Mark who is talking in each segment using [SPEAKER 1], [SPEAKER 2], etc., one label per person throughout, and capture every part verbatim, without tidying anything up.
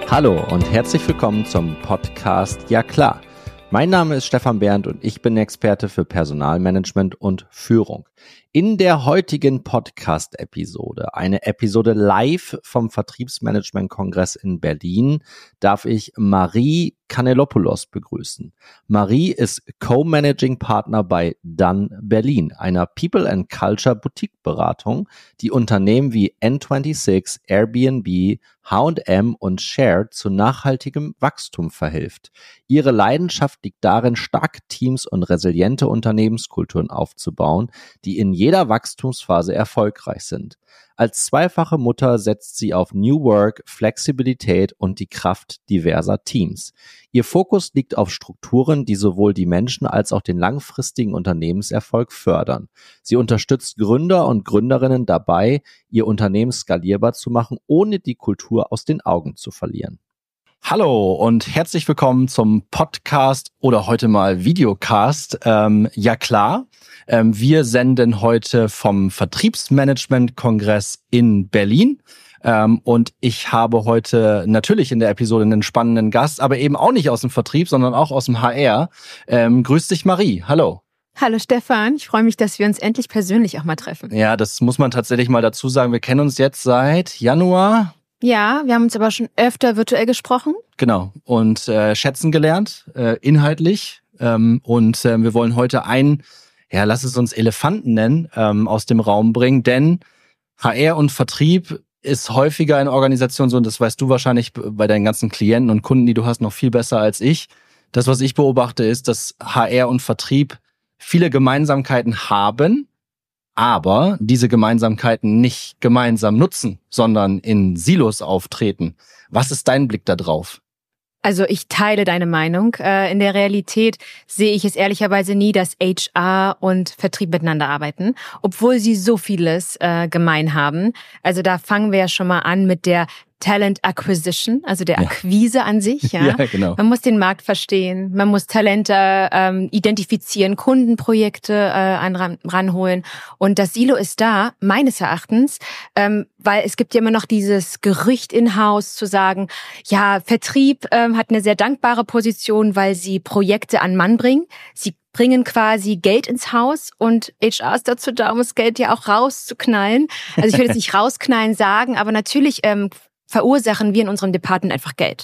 [SPEAKER 1] Hallo und herzlich willkommen zum Podcast Ja klar. Mein Name ist Stefan Bernd und ich bin Experte für Personalmanagement und Führung. In der heutigen Podcast-Episode, eine Episode live vom Vertriebsmanagement-Kongress in Berlin, darf ich Marie Kanellopoulos begrüßen. Marie ist Co-Managing Partner bei Done Berlin, einer People and Culture Boutique-Beratung, die Unternehmen wie N sechsundzwanzig, Airbnb, H und M und Share zu nachhaltigem Wachstum verhilft. Ihre Leidenschaft liegt darin, starke Teams und resiliente Unternehmenskulturen aufzubauen, die in jeder Wachstumsphase erfolgreich sind. Als zweifache Mutter setzt sie auf New Work, Flexibilität und die Kraft diverser Teams. Ihr Fokus liegt auf Strukturen, die sowohl die Menschen als auch den langfristigen Unternehmenserfolg fördern. Sie unterstützt Gründer und Gründerinnen dabei, ihr Unternehmen skalierbar zu machen, ohne die Kultur aus den Augen zu verlieren. Hallo und herzlich willkommen zum Podcast oder heute mal Videocast. Ähm, ja klar, ähm, wir senden heute vom Vertriebsmanagement-Kongress in Berlin. Ähm, und ich habe heute natürlich in der Episode einen spannenden Gast, aber eben auch nicht aus dem Vertrieb, sondern auch aus dem H R. Ähm, grüß dich, Marie. Hallo.
[SPEAKER 2] Hallo Stefan, ich freue mich, dass wir uns endlich persönlich auch mal treffen.
[SPEAKER 1] Ja, das muss man tatsächlich mal dazu sagen. Wir kennen uns jetzt seit Januar.
[SPEAKER 2] Ja, wir haben uns aber schon öfter virtuell gesprochen.
[SPEAKER 1] Genau, und äh, schätzen gelernt, äh, inhaltlich. Ähm, und äh, wir wollen heute einen, ja, lass es uns Elefanten nennen, ähm, aus dem Raum bringen. Denn H R und Vertrieb ist häufiger in Organisationen so, und das weißt du wahrscheinlich bei deinen ganzen Klienten und Kunden, die du hast, noch viel besser als ich. Das, was ich beobachte, ist, dass H R und Vertrieb viele Gemeinsamkeiten haben, aber diese Gemeinsamkeiten nicht gemeinsam nutzen, sondern in Silos auftreten. Was ist dein Blick da drauf?
[SPEAKER 2] Also ich teile deine Meinung. In der Realität sehe ich es ehrlicherweise nie, dass H R und Vertrieb miteinander arbeiten, obwohl sie so vieles gemein haben. Also da fangen wir ja schon mal an mit der Talent Acquisition, also der Akquise ja. an sich. Ja?
[SPEAKER 1] ja, genau.
[SPEAKER 2] Man muss den Markt verstehen, man muss Talente ähm, identifizieren, Kundenprojekte äh, ran, ranholen. Und das Silo ist da, meines Erachtens, ähm, weil es gibt ja immer noch dieses Gerücht in-house zu sagen, ja, Vertrieb ähm, hat eine sehr dankbare Position, weil sie Projekte an Mann bringen. Sie bringen quasi Geld ins Haus und H R ist dazu da, um das Geld ja auch rauszuknallen. Also ich will jetzt nicht rausknallen sagen, aber natürlich ähm, verursachen wir in unserem Department einfach Geld.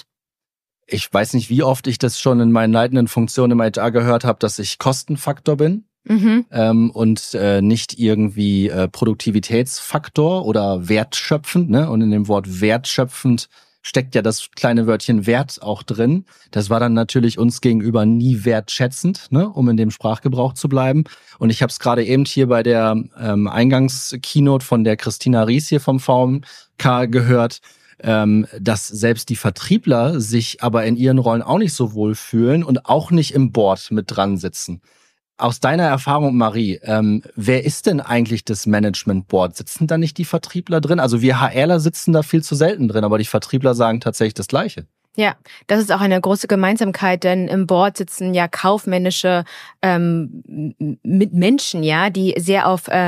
[SPEAKER 1] Ich weiß nicht, wie oft ich das schon in meinen leitenden Funktionen im H R gehört habe, dass ich Kostenfaktor bin mhm. ähm, und äh, nicht irgendwie äh, Produktivitätsfaktor oder wertschöpfend. Ne? Und in dem Wort wertschöpfend steckt ja das kleine Wörtchen Wert auch drin. Das war dann natürlich uns gegenüber nie wertschätzend, ne? Um in dem Sprachgebrauch zu bleiben. Und ich habe es gerade eben hier bei der ähm, Eingangskeynote von der Christina Ries hier vom V M K gehört, ähm, dass selbst die Vertriebler sich aber in ihren Rollen auch nicht so wohl fühlen und auch nicht im Board mit dran sitzen. Aus deiner Erfahrung, Marie, ähm, wer ist denn eigentlich das Management Board? Sitzen da nicht die Vertriebler drin? Also wir HRler sitzen da viel zu selten drin, aber die Vertriebler sagen tatsächlich das Gleiche.
[SPEAKER 2] Ja, das ist auch eine große Gemeinsamkeit, denn im Board sitzen ja kaufmännische ähm, mit Menschen, ja, die sehr auf äh,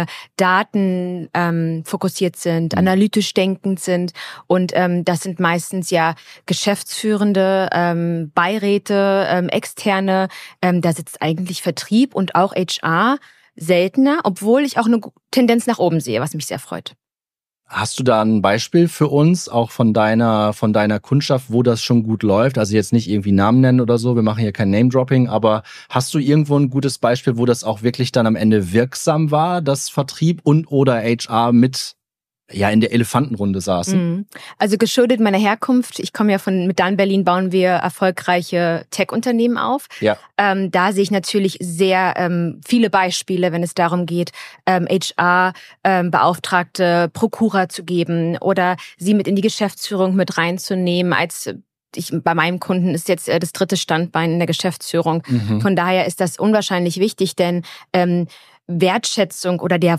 [SPEAKER 2] Daten ähm, fokussiert sind, mhm. analytisch denkend sind und ähm, das sind meistens ja Geschäftsführende, ähm, Beiräte, ähm, Externe. Ähm, da sitzt eigentlich Vertrieb und auch H R seltener, obwohl ich auch eine Tendenz nach oben sehe, was mich sehr freut.
[SPEAKER 1] Hast du da ein Beispiel für uns, auch von deiner von deiner Kundschaft, wo das schon gut läuft? Also jetzt nicht irgendwie Namen nennen oder so, wir machen hier kein Name-Dropping, aber hast du irgendwo ein gutes Beispiel, wo das auch wirklich dann am Ende wirksam war, dass Vertrieb und oder H R mit ja in der Elefantenrunde saßen?
[SPEAKER 2] Also geschuldet meiner Herkunft, ich komme ja von, mit Done Berlin bauen wir erfolgreiche Tech-Unternehmen auf.
[SPEAKER 1] Ja.
[SPEAKER 2] Ähm, da sehe ich natürlich sehr ähm, viele Beispiele, wenn es darum geht, ähm, H R-Beauftragte ähm, Prokura zu geben oder sie mit in die Geschäftsführung mit reinzunehmen als Ich, bei meinem Kunden ist jetzt äh, das dritte Standbein in der Geschäftsführung. Mhm. Von daher ist das unwahrscheinlich wichtig, denn ähm, Wertschätzung oder der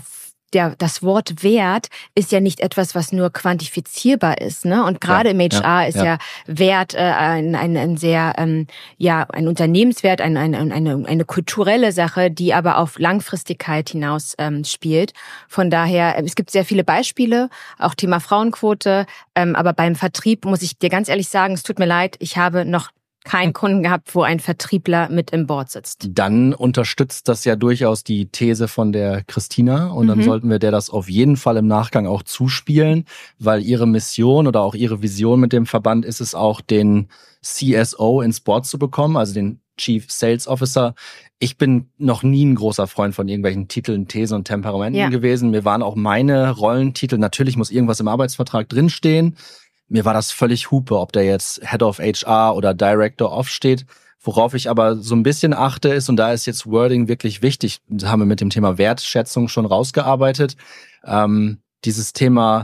[SPEAKER 2] der, das Wort Wert ist ja nicht etwas, was nur quantifizierbar ist, ne? Und gerade ja, im H R ja, ist ja, ja Wert äh, ein, ein, ein sehr, ähm, ja, ein Unternehmenswert, ein, ein, eine, eine kulturelle Sache, die aber auf Langfristigkeit hinaus ähm, spielt. Von daher, es gibt sehr viele Beispiele, auch Thema Frauenquote, ähm, aber beim Vertrieb muss ich dir ganz ehrlich sagen, es tut mir leid, ich habe noch keinen Kunden gehabt, wo ein Vertriebler mit im Board sitzt.
[SPEAKER 1] Dann unterstützt das ja durchaus die These von der Christina und dann mhm. sollten wir der das auf jeden Fall im Nachgang auch zuspielen, weil ihre Mission oder auch ihre Vision mit dem Verband ist es auch, den C S O ins Board zu bekommen, also den Chief Sales Officer. Ich bin noch nie ein großer Freund von irgendwelchen Titeln, Thesen und Temperamenten ja. gewesen. Mir waren auch meine Rollentitel, natürlich muss irgendwas im Arbeitsvertrag drinstehen. Mir war das völlig Hupe, ob der jetzt Head of H R oder Director of steht. Worauf ich aber so ein bisschen achte ist, und da ist jetzt Wording wirklich wichtig, das haben wir mit dem Thema Wertschätzung schon rausgearbeitet, ähm, dieses Thema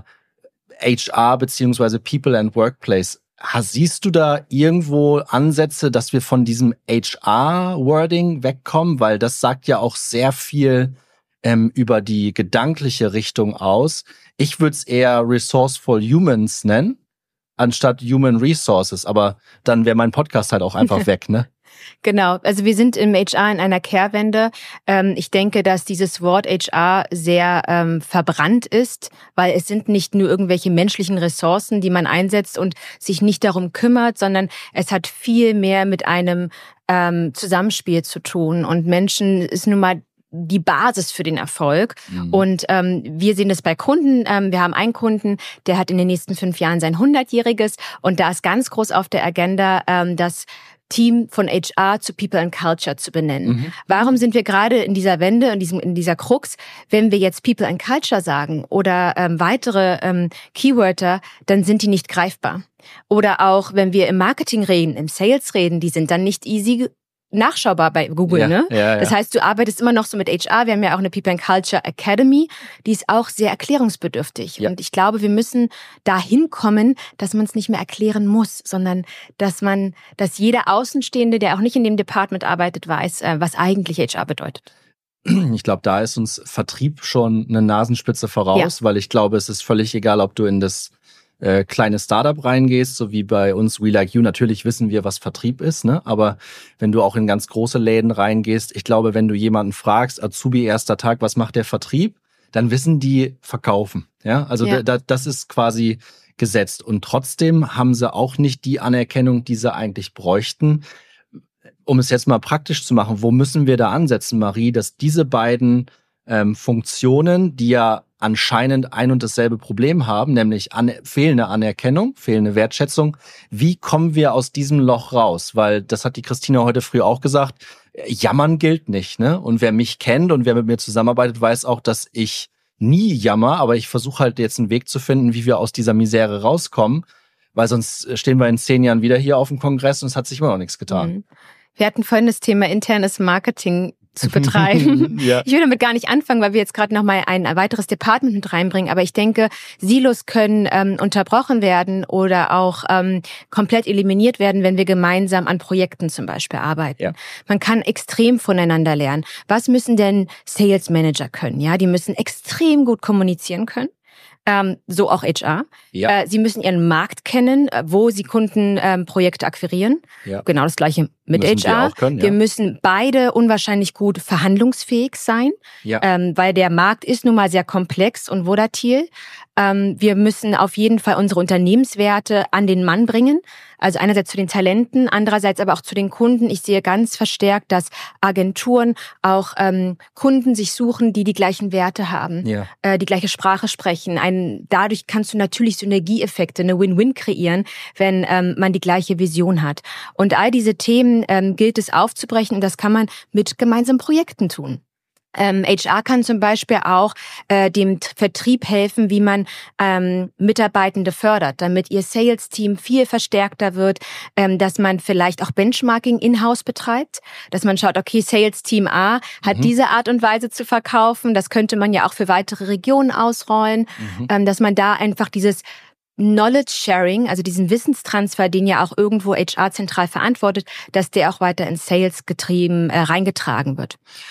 [SPEAKER 1] H R beziehungsweise People and Workplace. Siehst du da irgendwo Ansätze, dass wir von diesem H R-Wording wegkommen? Weil das sagt ja auch sehr viel ähm, über die gedankliche Richtung aus. Ich würde es eher Resourceful Humans nennen, anstatt Human Resources. Aber dann wäre mein Podcast halt auch einfach weg, ne?
[SPEAKER 2] Genau, also wir sind im H R in einer Kehrwende. Ähm, ich denke, dass dieses Wort H R sehr ähm, verbrannt ist, weil es sind nicht nur irgendwelche menschlichen Ressourcen, die man einsetzt und sich nicht darum kümmert, sondern es hat viel mehr mit einem ähm, Zusammenspiel zu tun. Und Menschen ist nun mal die Basis für den Erfolg. Mhm. Und ähm, wir sehen das bei Kunden. Ähm, wir haben einen Kunden, der hat in den nächsten fünf Jahren sein hundertjähriges und da ist ganz groß auf der Agenda, ähm, das Team von H R zu People and Culture zu benennen. Mhm. Warum sind wir gerade in dieser Wende, in diesem in dieser Krux, wenn wir jetzt People and Culture sagen oder ähm, weitere ähm, Keywörter, dann sind die nicht greifbar. Oder auch, wenn wir im Marketing reden, im Sales reden, die sind dann nicht easy nachschaubar bei Google, ja, ne? Ja, ja. Das heißt, du arbeitest immer noch so mit H R. Wir haben ja auch eine People and Culture Academy, die ist auch sehr erklärungsbedürftig. Ja. Und ich glaube, wir müssen dahin kommen, dass man es nicht mehr erklären muss, sondern dass man, dass jeder Außenstehende, der auch nicht in dem Department arbeitet, weiß, was eigentlich H R bedeutet.
[SPEAKER 1] Ich glaube, da ist uns Vertrieb schon eine Nasenspitze voraus, ja. weil ich glaube, es ist völlig egal, ob du in das Äh, kleine Startup reingehst, so wie bei uns We Like You. Natürlich wissen wir, was Vertrieb ist, ne? Aber wenn du auch in ganz große Läden reingehst, ich glaube, wenn du jemanden fragst, Azubi erster Tag, was macht der Vertrieb, dann wissen die verkaufen. Ja, also ja. Da, das ist quasi gesetzt. Und trotzdem haben sie auch nicht die Anerkennung, die sie eigentlich bräuchten. Um es jetzt mal praktisch zu machen, wo müssen wir da ansetzen, Marie, dass diese beiden ähm, Funktionen, die ja anscheinend ein und dasselbe Problem haben, nämlich an, fehlende Anerkennung, fehlende Wertschätzung. Wie kommen wir aus diesem Loch raus? Weil, das hat die Christina heute früh auch gesagt, jammern gilt nicht, ne? Und wer mich kennt und wer mit mir zusammenarbeitet, weiß auch, dass ich nie jammer, aber ich versuche halt jetzt einen Weg zu finden, wie wir aus dieser Misere rauskommen, weil sonst stehen wir in zehn Jahren wieder hier auf dem Kongress und es hat sich immer noch nichts getan.
[SPEAKER 2] Wir hatten vorhin das Thema internes Marketing zu betreiben. ja. Ich will damit gar nicht anfangen, weil wir jetzt gerade noch mal ein weiteres Department mit reinbringen. Aber ich denke, Silos können ähm, unterbrochen werden oder auch ähm, komplett eliminiert werden, wenn wir gemeinsam an Projekten zum Beispiel arbeiten. Ja. Man kann extrem voneinander lernen. Was müssen denn Sales Manager können? Ja, die müssen extrem gut kommunizieren können. Ähm, so auch H R. Ja. Äh, sie müssen ihren Markt kennen, wo sie Kundenprojekte ähm, akquirieren. Ja. Genau das Gleiche mit müssen H R. Wir, auch können, ja. wir müssen beide unwahrscheinlich gut verhandlungsfähig sein, ja. ähm, weil der Markt ist nun mal sehr komplex und volatil. Ähm, wir müssen auf jeden Fall unsere Unternehmenswerte an den Mann bringen. Also einerseits zu den Talenten, andererseits aber auch zu den Kunden. Ich sehe ganz verstärkt, dass Agenturen auch ähm, Kunden sich suchen, die die gleichen Werte haben, ja. äh, die gleiche Sprache sprechen. Ein, dadurch kannst du natürlich Synergieeffekte, eine Win-Win kreieren, wenn ähm, man die gleiche Vision hat. Und all diese Themen ähm, gilt es aufzubrechen und das kann man mit gemeinsamen Projekten tun. Ähm, H R kann zum Beispiel auch äh, dem Vertrieb helfen, wie man ähm, Mitarbeitende fördert, damit ihr Sales-Team viel verstärkter wird, ähm, dass man vielleicht auch Benchmarking in-house betreibt, dass man schaut, okay, Sales-Team A hat mhm. diese Art und Weise zu verkaufen, das könnte man ja auch für weitere Regionen ausrollen, mhm. ähm, dass man da einfach dieses Knowledge Sharing, also diesen Wissenstransfer, den ja auch irgendwo H R zentral verantwortet, dass der auch weiter in Sales getrieben, äh, reingetragen wird.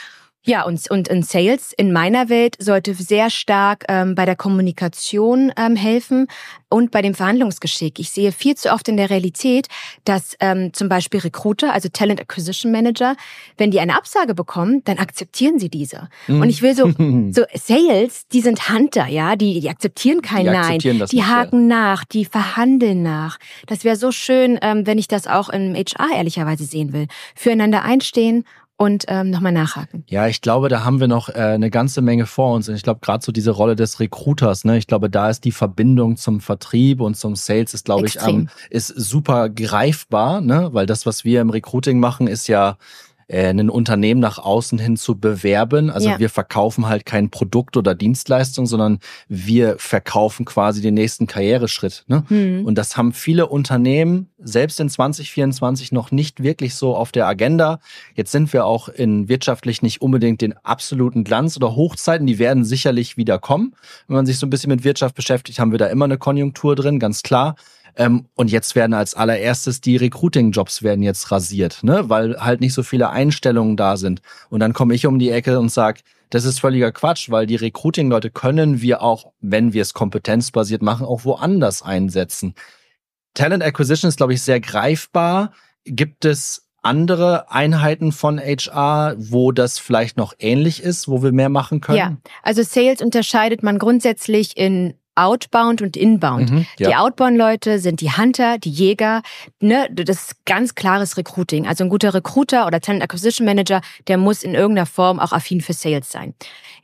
[SPEAKER 2] Ja, und, und in Sales in meiner Welt sollte sehr stark ähm, bei der Kommunikation ähm, helfen und bei dem Verhandlungsgeschick. Ich sehe viel zu oft in der Realität, dass ähm, zum Beispiel Recruiter, also Talent Acquisition Manager, wenn die eine Absage bekommen, dann akzeptieren sie diese. Mhm. Und ich will so, so Sales, die sind Hunter, ja, die, die akzeptieren kein
[SPEAKER 1] die
[SPEAKER 2] Nein,
[SPEAKER 1] akzeptieren das
[SPEAKER 2] die
[SPEAKER 1] nicht,
[SPEAKER 2] haken
[SPEAKER 1] ja.
[SPEAKER 2] nach, die verhandeln nach. Das wäre so schön, ähm, wenn ich das auch im H R ehrlicherweise sehen will. Füreinander einstehen und ähm, nochmal nachhaken.
[SPEAKER 3] Ja, ich glaube, da haben wir noch äh, eine ganze Menge vor uns. Und ich glaube, gerade so diese Rolle des Recruiters, ne, ich glaube, da ist die Verbindung zum Vertrieb und zum Sales ist, glaube ich, ähm, ist super greifbar, ne, weil das, was wir im Recruiting machen, ist ja äh, ein Unternehmen nach außen hin zu bewerben. Also ja. wir verkaufen halt kein Produkt oder Dienstleistung, sondern wir verkaufen quasi den nächsten Karriereschritt. Ne? Hm. Und das haben viele Unternehmen selbst in zwanzig vierundzwanzig noch nicht wirklich so auf der Agenda. Jetzt sind wir auch in wirtschaftlich nicht unbedingt den absoluten Glanz oder Hochzeiten. Die werden sicherlich wieder kommen. Wenn man sich so ein bisschen mit Wirtschaft beschäftigt, haben wir da immer eine Konjunktur drin, ganz klar. Ähm, und jetzt werden als allererstes die Recruiting-Jobs werden jetzt rasiert, ne, weil halt nicht so viele Einstellungen da sind. Und dann komme ich um die Ecke und sage, das ist völliger Quatsch, weil die Recruiting-Leute können wir auch, wenn wir es kompetenzbasiert machen, auch woanders einsetzen. Talent Acquisition ist, glaube ich, sehr greifbar. Gibt es andere Einheiten von H R, wo das vielleicht noch ähnlich ist, wo wir mehr machen können?
[SPEAKER 2] Ja, also Sales unterscheidet man grundsätzlich in Outbound und Inbound. Mhm, ja. Die Outbound-Leute sind die Hunter, die Jäger, ne, das ist ganz klares Recruiting. Also ein guter Recruiter oder Talent Acquisition Manager, der muss in irgendeiner Form auch affin für Sales sein.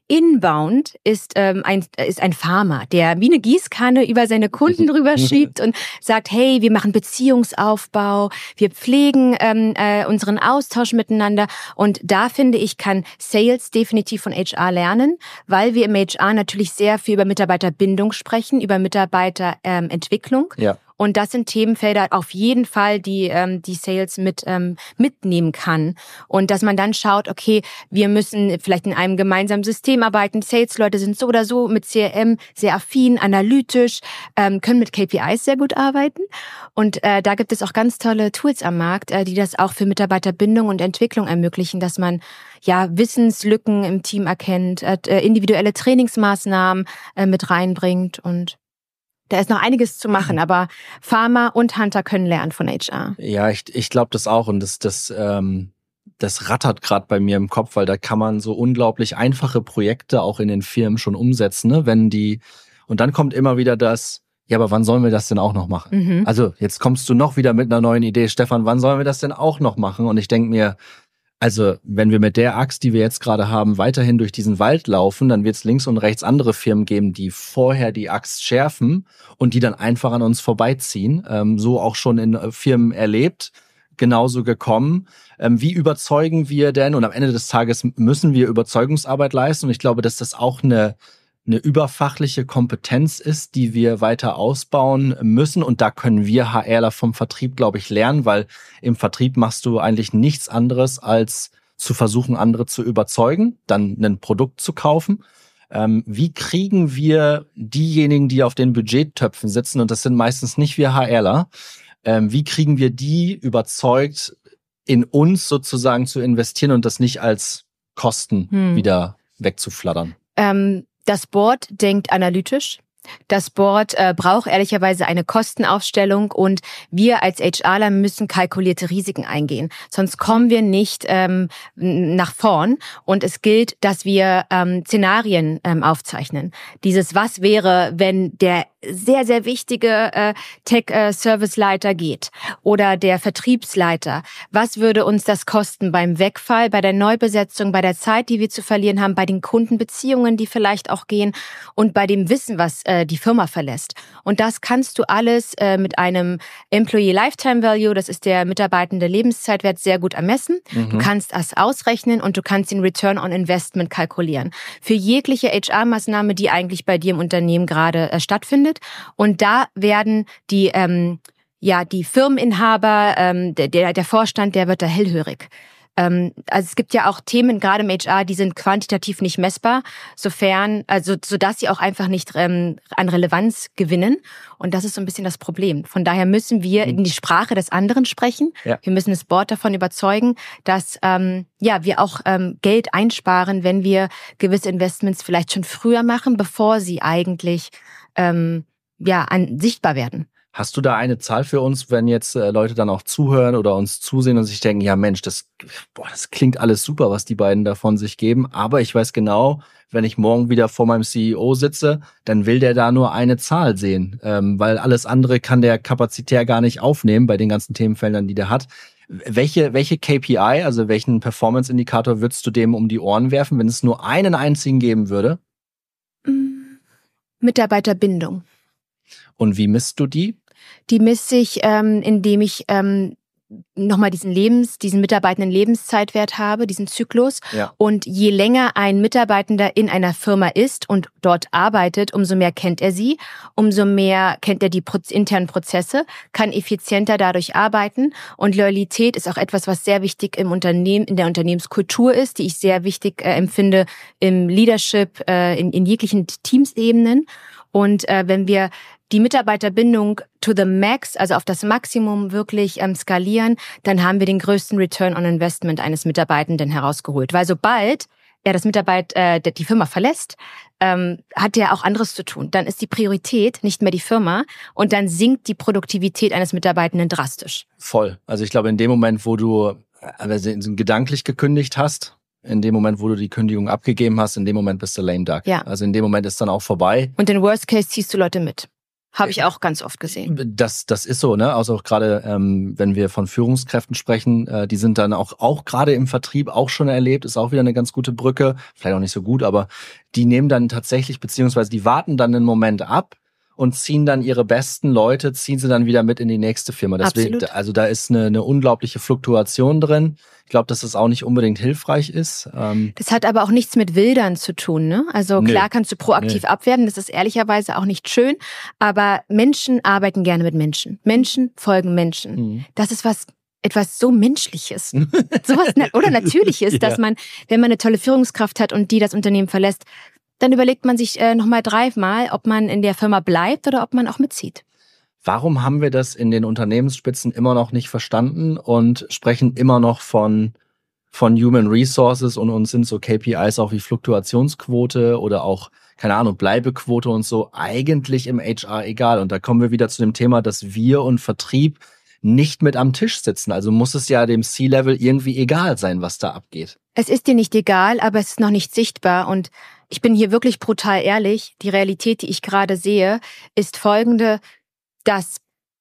[SPEAKER 2] Inbound ist ähm, ein ist ein Farmer, der wie eine Gießkanne über seine Kunden drüber schiebt und sagt, hey, wir machen Beziehungsaufbau, wir pflegen ähm, äh, unseren Austausch miteinander. Und da finde ich, kann Sales definitiv von H R lernen, weil wir im H R natürlich sehr viel über Mitarbeiterbindung sprechen, über Mitarbeiterentwicklung. Ähm, ja. Und das sind Themenfelder auf jeden Fall, die ähm, die Sales mit ähm, mitnehmen kann. Und dass man dann schaut, okay, wir müssen vielleicht in einem gemeinsamen System arbeiten. Sales-Leute sind so oder so mit C R M sehr affin, analytisch, ähm, können mit K P Is sehr gut arbeiten. Und äh, da gibt es auch ganz tolle Tools am Markt, äh, die das auch für Mitarbeiterbindung und Entwicklung ermöglichen, dass man ja Wissenslücken im Team erkennt, äh, individuelle Trainingsmaßnahmen äh, mit reinbringt und da ist noch einiges zu machen, aber Farmer und Hunter können lernen von H R.
[SPEAKER 3] Ja, ich, ich glaube das auch und das, das, ähm, das rattert gerade bei mir im Kopf, weil da kann man so unglaublich einfache Projekte auch in den Firmen schon umsetzen, ne? Wenn die und dann kommt immer wieder das, ja, aber wann sollen wir das denn auch noch machen? Mhm. Also jetzt kommst du noch wieder mit einer neuen Idee, Stefan, wann sollen wir das denn auch noch machen? Und ich denke mir, also wenn wir mit der Axt, die wir jetzt gerade haben, weiterhin durch diesen Wald laufen, dann wird es links und rechts andere Firmen geben, die vorher die Axt schärfen und die dann einfach an uns vorbeiziehen. Ähm, so auch schon in Firmen erlebt, genauso gekommen. Ähm, wie überzeugen wir denn? Und am Ende des Tages müssen wir Überzeugungsarbeit leisten. Und ich glaube, dass das auch eine eine überfachliche Kompetenz ist, die wir weiter ausbauen müssen. Und da können wir HRler vom Vertrieb, glaube ich, lernen, weil im Vertrieb machst du eigentlich nichts anderes, als zu versuchen, andere zu überzeugen, dann ein Produkt zu kaufen. Ähm, wie kriegen wir diejenigen, die auf den Budgettöpfen sitzen, und das sind meistens nicht wir HRler, ähm, wie kriegen wir die überzeugt, in uns sozusagen zu investieren und das nicht als Kosten hm. wieder wegzuflattern?
[SPEAKER 2] Ähm Das Board denkt analytisch. Das Board äh, braucht ehrlicherweise eine Kostenaufstellung und wir als HRler müssen kalkulierte Risiken eingehen. Sonst kommen wir nicht ähm, nach vorn und es gilt, dass wir ähm, Szenarien ähm, aufzeichnen. Dieses Was wäre, wenn der sehr, sehr wichtige äh, Tech-Service-Leiter geht oder der Vertriebsleiter. Was würde uns das kosten beim Wegfall, bei der Neubesetzung, bei der Zeit, die wir zu verlieren haben, bei den Kundenbeziehungen, die vielleicht auch gehen und bei dem Wissen, was äh, die Firma verlässt. Und das kannst du alles äh, mit einem Employee Lifetime Value, das ist der mitarbeitende Lebenszeitwert, sehr gut ermessen. Mhm. Du kannst das ausrechnen und du kannst den Return on Investment kalkulieren. Für jegliche H R-Maßnahme, die eigentlich bei dir im Unternehmen gerade äh, stattfindet. Und da werden die, ähm, ja, die Firmeninhaber, ähm, der, der Vorstand, der wird da hellhörig. ähm, also es gibt ja auch Themen, gerade im H R, die sind quantitativ nicht messbar, sofern, also sodass sie auch einfach nicht ähm, an Relevanz gewinnen. Und das ist so ein bisschen das Problem. Von daher müssen wir in die Sprache des anderen sprechen. Ja. Wir müssen das Board davon überzeugen, dass ähm, ja wir auch ähm, Geld einsparen, wenn wir gewisse Investments vielleicht schon früher machen, bevor sie eigentlich ähm, ja an, sichtbar werden.
[SPEAKER 3] Hast du da eine Zahl für uns, wenn jetzt äh, Leute dann auch zuhören oder uns zusehen und sich denken, ja Mensch, das, boah, das klingt alles super, was die beiden davon sich geben, aber ich weiß genau, wenn ich morgen wieder vor meinem C E O sitze, dann will der da nur eine Zahl sehen, ähm, weil alles andere kann der kapazitär gar nicht aufnehmen bei den ganzen Themenfeldern, die der hat. Welche, welche K P I, also welchen Performance-Indikator würdest du dem um die Ohren werfen, wenn es nur einen einzigen geben würde?
[SPEAKER 2] Mitarbeiterbindung.
[SPEAKER 3] Und wie misst du die?
[SPEAKER 2] Die misst sich, ähm, indem ich ähm, nochmal diesen Lebens, diesen Mitarbeitenden Lebenszeitwert habe, diesen Zyklus. Ja. Und je länger ein Mitarbeitender in einer Firma ist und dort arbeitet, umso mehr kennt er sie, umso mehr kennt er die Pro- internen Prozesse, kann effizienter dadurch arbeiten. Und Loyalität ist auch etwas, was sehr wichtig im Unternehmen, in der Unternehmenskultur ist, die ich sehr wichtig äh, empfinde im Leadership, äh, in, in jeglichen Teamsebenen. Und äh, wenn wir die Mitarbeiterbindung to the max, also auf das Maximum wirklich ähm, skalieren, dann haben wir den größten Return on Investment eines Mitarbeitenden herausgeholt. Weil sobald er das Mitarbeit, äh, die Firma verlässt, ähm, hat er auch anderes zu tun. Dann ist die Priorität nicht mehr die Firma und dann sinkt die Produktivität eines Mitarbeitenden drastisch.
[SPEAKER 3] Voll. Also ich glaube, in dem Moment, wo du also gedanklich gekündigt hast, in dem Moment, wo du die Kündigung abgegeben hast, in dem Moment bist du lame duck.
[SPEAKER 2] Ja.
[SPEAKER 3] Also in dem Moment ist dann auch vorbei.
[SPEAKER 2] Und in Worst Case ziehst du Leute mit. Habe ich auch ganz oft gesehen.
[SPEAKER 3] Das, das ist so, ne? Also auch gerade, ähm, wenn wir von Führungskräften sprechen, äh, die sind dann auch, auch gerade im Vertrieb auch schon erlebt, ist auch wieder eine ganz gute Brücke, vielleicht auch nicht so gut, aber die nehmen dann tatsächlich, beziehungsweise die warten dann einen Moment ab und ziehen dann ihre besten Leute, ziehen sie dann wieder mit in die nächste Firma. Deswegen,
[SPEAKER 2] Absolut.
[SPEAKER 3] Also da ist eine, eine unglaubliche Fluktuation drin. Ich glaube, dass das auch nicht unbedingt hilfreich ist. Ähm
[SPEAKER 2] das hat aber auch nichts mit Wildern zu tun, ne? Also
[SPEAKER 3] nee.
[SPEAKER 2] klar kannst du proaktiv
[SPEAKER 3] nee.
[SPEAKER 2] abwerten, das ist ehrlicherweise auch nicht schön, aber Menschen arbeiten gerne mit Menschen. Menschen folgen Menschen. Mhm. Das ist was etwas so Menschliches, sowas oder Natürliches, ja. Dass man, wenn man eine tolle Führungskraft hat und die das Unternehmen verlässt, dann überlegt man sich äh, nochmal dreimal, ob man in der Firma bleibt oder ob man auch mitzieht.
[SPEAKER 3] Warum haben wir das in den Unternehmensspitzen immer noch nicht verstanden und sprechen immer noch von, von Human Resources und uns sind so K P Is auch wie Fluktuationsquote oder auch, keine Ahnung, Bleibequote und so eigentlich im H R egal. Und da kommen wir wieder zu dem Thema, dass wir und Vertrieb nicht mit am Tisch sitzen. Also muss es ja dem C-Level irgendwie egal sein, was da abgeht.
[SPEAKER 2] Es ist dir nicht egal, aber es ist noch nicht sichtbar und ich bin hier wirklich brutal ehrlich. Die Realität, die ich gerade sehe, ist folgende, dass,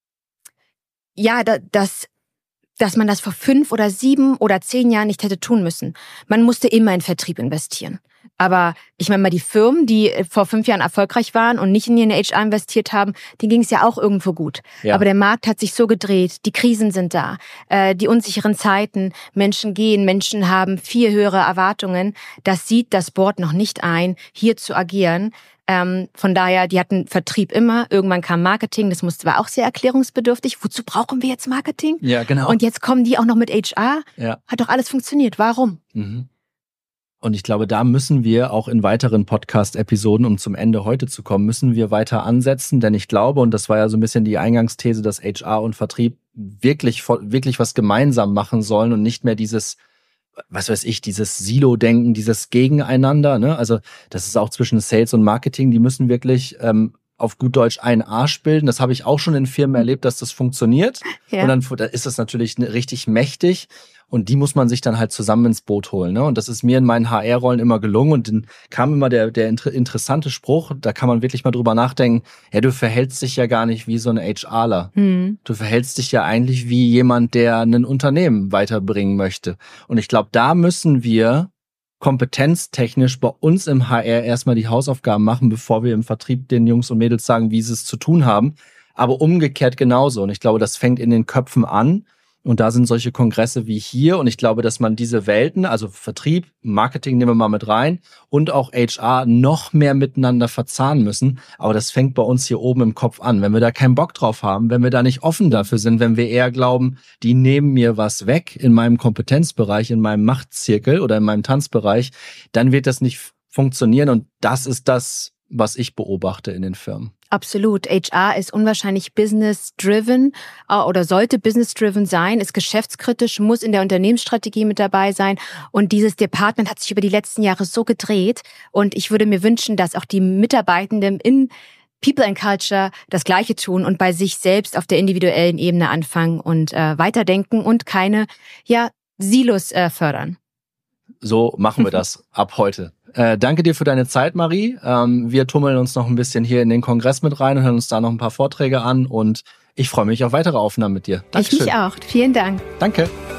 [SPEAKER 2] ja, dass, dass man das vor fünf oder sieben oder zehn Jahren nicht hätte tun müssen. Man musste immer in Vertrieb investieren. Aber ich meine mal, die Firmen, die vor fünf Jahren erfolgreich waren und nicht in ihren H R investiert haben, denen ging es ja auch irgendwo gut. Ja. Aber der Markt hat sich so gedreht, die Krisen sind da, äh, die unsicheren Zeiten, Menschen gehen, Menschen haben viel höhere Erwartungen. Das sieht das Board noch nicht ein, hier zu agieren. Ähm, von daher, die hatten Vertrieb immer, irgendwann kam Marketing, das musste war auch sehr erklärungsbedürftig. Wozu brauchen wir jetzt Marketing?
[SPEAKER 3] Ja, genau.
[SPEAKER 2] Und jetzt kommen die auch noch mit H R?
[SPEAKER 3] Ja.
[SPEAKER 2] Hat doch alles funktioniert, warum?
[SPEAKER 3] Mhm. Und ich glaube, da müssen wir auch in weiteren Podcast-Episoden, um zum Ende heute zu kommen, müssen wir weiter ansetzen. Denn ich glaube, und das war ja so ein bisschen die Eingangsthese, dass H R und Vertrieb wirklich, wirklich was gemeinsam machen sollen und nicht mehr dieses, was weiß ich, dieses Silo-Denken, dieses Gegeneinander. Ne? Also das ist auch zwischen Sales und Marketing, die müssen wirklich ähm, auf gut Deutsch einen Arsch bilden. Das habe ich auch schon in Firmen erlebt, dass das funktioniert. Ja. Und dann ist das natürlich richtig mächtig. Und die muss man sich dann halt zusammen ins Boot holen. Ne? Und das ist mir in meinen H R-Rollen immer gelungen. Und dann kam immer der, der inter- interessante Spruch, da kann man wirklich mal drüber nachdenken, ja, du verhältst dich ja gar nicht wie so ein HRler. Mhm. Du verhältst dich ja eigentlich wie jemand, der ein Unternehmen weiterbringen möchte. Und ich glaube, da müssen wir kompetenztechnisch bei uns im H R erstmal die Hausaufgaben machen, bevor wir im Vertrieb den Jungs und Mädels sagen, wie sie es zu tun haben. Aber umgekehrt genauso. Und ich glaube, das fängt in den Köpfen an. Und da sind solche Kongresse wie hier. Und ich glaube, dass man diese Welten, also Vertrieb, Marketing nehmen wir mal mit rein und auch H R noch mehr miteinander verzahnen müssen. Aber das fängt bei uns hier oben im Kopf an. Wenn wir da keinen Bock drauf haben, wenn wir da nicht offen dafür sind, wenn wir eher glauben, die nehmen mir was weg in meinem Kompetenzbereich, in meinem Machtzirkel oder in meinem Tanzbereich, dann wird das nicht funktionieren. Und das ist das, was ich beobachte in den Firmen.
[SPEAKER 2] Absolut. H R ist unwahrscheinlich business-driven oder sollte business-driven sein, ist geschäftskritisch, muss in der Unternehmensstrategie mit dabei sein. Und dieses Department hat sich über die letzten Jahre so gedreht. Und ich würde mir wünschen, dass auch die Mitarbeitenden in People and Culture das Gleiche tun und bei sich selbst auf der individuellen Ebene anfangen und äh, weiterdenken und keine ja Silos äh, fördern.
[SPEAKER 3] So machen wir das ab heute. Äh, danke dir für deine Zeit, Marie. Ähm, wir tummeln uns noch ein bisschen hier in den Kongress mit rein und hören uns da noch ein paar Vorträge an. Und ich freue mich auf weitere Aufnahmen mit dir. Dankeschön.
[SPEAKER 2] Ich mich auch. Vielen Dank.
[SPEAKER 3] Danke.